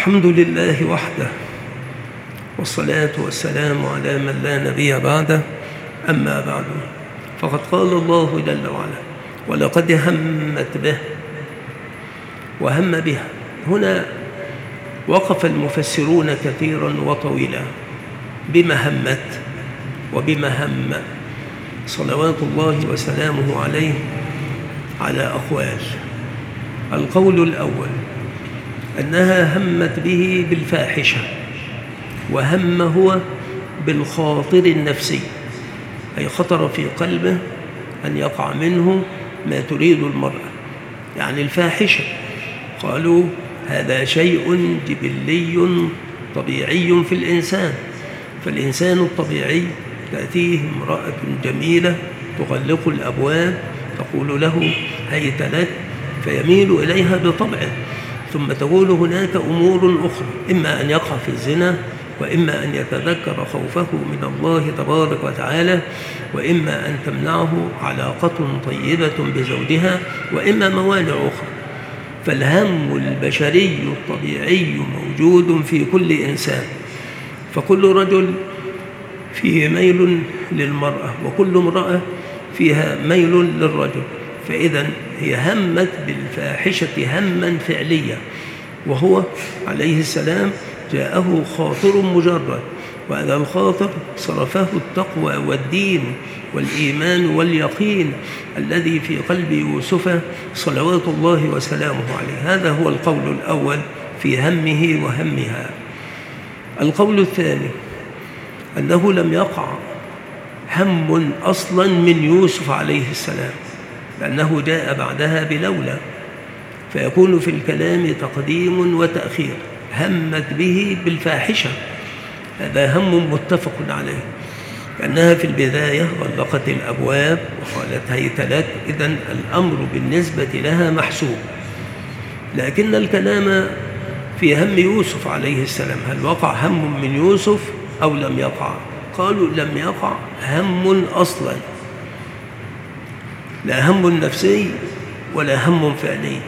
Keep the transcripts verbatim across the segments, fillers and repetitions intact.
الحمد لله وحده، والصلاة والسلام على من لا نبي بعده. أما بعد، فقد قال الله جل وعلا: ولقد همت به وهم بها. هنا وقف المفسرون كثيرا وطويلا بما همت وبما هم صلوات الله وسلامه عليه على أقوال. القول الأول أنها همت به بالفاحشة، وهم هو بالخاطر النفسي، أي خطر في قلبه أن يقع منه ما تريد المرأة، يعني الفاحشة. قالوا هذا شيء جبلي طبيعي في الإنسان، فالإنسان الطبيعي تأتيه امرأة جميلة تغلق الأبواب تقول له هيت لك، فيميل إليها بطبعه، ثم تقول هناك أمور أخرى، إما أن يقع في الزنا، وإما أن يتذكر خوفه من الله تبارك وتعالى، وإما أن تمنعه علاقة طيبة بزوجها، وإما موانع أخرى. فالهم البشري الطبيعي موجود في كل إنسان، فكل رجل فيه ميل للمرأة، وكل امرأة فيها ميل للرجل. فإذا هي همت بالفاحشة هما فعليا، وهو عليه السلام جاءه خاطر مجرد، وهذا الخاطر صرفه التقوى والدين والإيمان واليقين الذي في قلب يوسف صلوات الله وسلامه عليه. هذا هو القول الأول في همه وهمها. القول الثاني أنه لم يقع هم أصلا من يوسف عليه السلام، لأنه جاء بعدها بلولا، فيكون في الكلام تقديم وتأخير. همت به بالفاحشة، هذا هم متفق عليه، لأنها في البداية غلقت الأبواب وقالت هيت لك، إذن الأمر بالنسبة لها محسوب. لكن الكلام في هم يوسف عليه السلام، هل وقع هم من يوسف أو لم يقع؟ قالوا لم يقع هم أصلا، لا هم نفسي ولا هم فعلي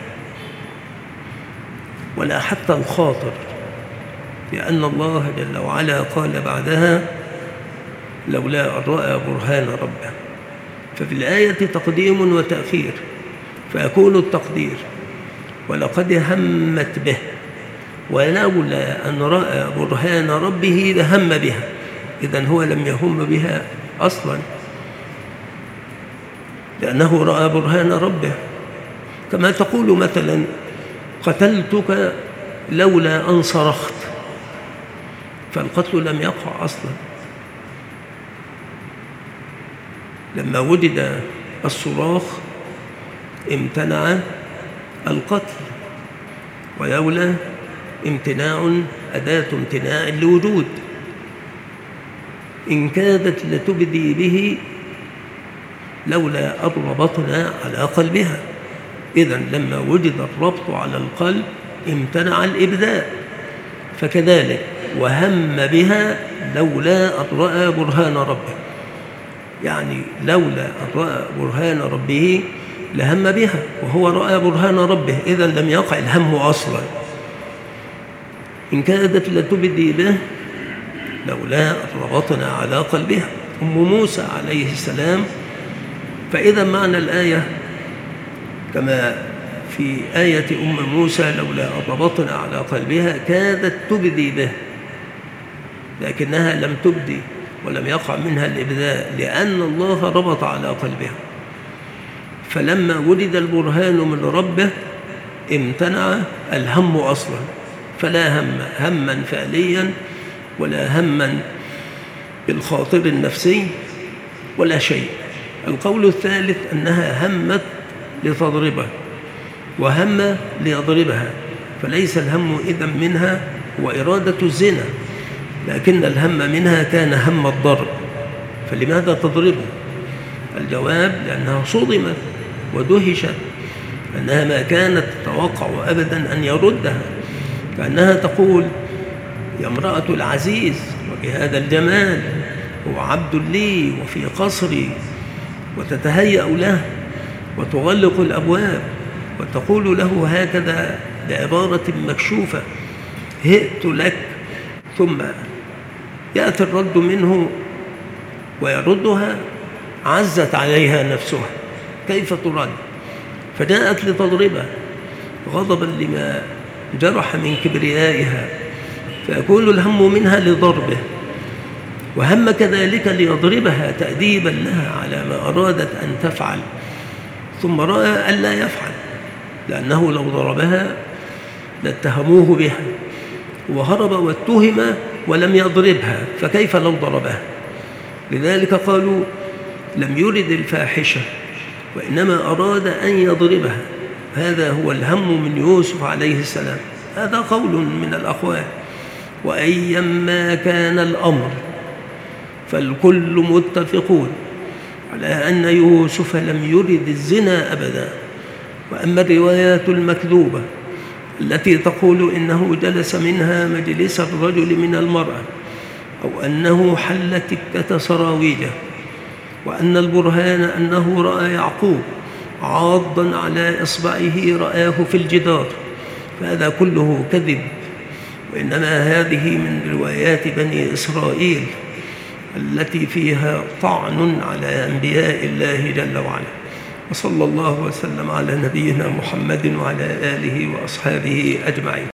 ولا حتى الخاطر، لأن الله جل وعلا قال بعدها لولا أن رأى برهان ربه. ففي الآية تقديم وتأخير، فيكون التقدير ولقد همت به، ولولا أن رأى برهان ربه لهم بها. إذن هو لم يهم بها أصلا، لأنه رأى برهان ربه. كما تقول مثلا قتلتك لولا أن صرخت، فالقتل لم يقع أصلا. لما وجد الصراخ امتنع القتل، ولولا امتناع أداة امتناع لوجود. إن كادت لتبدي به لولا أن ربطنا على قلبها. إذن لما وجد الربط على القلب امتنع الإبداء. فكذلك وهم بها لولا أن رأى برهان ربه، يعني لولا أن رأى برهان ربه لهم بها، وهو رأى برهان ربه، إذن لم يقع الهم أصلا. إن كادت لتبدي به لولا أن ربطنا على قلبها. أم موسى عليه السلام، فإذا معنى الآية كما في آية أم موسى لولا أن ربطنا على قلبها كادت تبدي به، لكنها لم تبدي ولم يقع منها الإبداء، لأن الله ربط على قلبها. فلما ولد البرهان من ربه امتنع الهم أصلا، فلا هم هما فعليا ولا هما بالخاطر النفسي ولا شيء. القول الثالث أنها همت لتضربه وهم ليضربها، فليس الهم إذن منها هو إرادة الزنا، لكن الهم منها كان هم الضرب. فلماذا تضربه؟ الجواب لأنها صدمت ودهشت، أنها ما كانت تتوقع أبدا أن يردها، كأنها تقول يا امرأة العزيز وبهذا الجمال، هو عبد لي وفي قصري، وتتهيأ له وتغلق الأبواب وتقول له هكذا بعبارة مكشوفة. هئت لك، ثم يأتي الرد منه ويردها، عزت عليها نفسها، كيف ترد؟ فجاءت لتضربه غضبا لما جرح من كبريائها، فيكون الهم منها لضربه، وهم كذلك ليضربها تأديبا لها على ما أرادت أن تفعل، ثم رأى ألا يفعل، لأنه لو ضربها لاتهموه بها، وهرب واتهم ولم يضربها، فكيف لو ضربها؟ لذلك قالوا لم يرد الفاحشة، وإنما أراد أن يضربها. هذا هو الهم من يوسف عليه السلام. هذا قول من الأقوال. وأيما كان الأمر فالكل متفقون على أن يوسف لم يرد الزنا أبدا. وأما الروايات المكذوبة التي تقول إنه جلس منها مجلس الرجل من المرأة، أو أنه حل تكة سراويله، وأن البرهان أنه رأى يعقوب عاضا على إصبعه رآه في الجدار، فهذا كله كذب، وإنما هذه من روايات بني إسرائيل التي فيها طعن على أنبياء الله جل وعلا. وصلى الله وسلم على نبينا محمد وعلى آله وأصحابه أجمعين.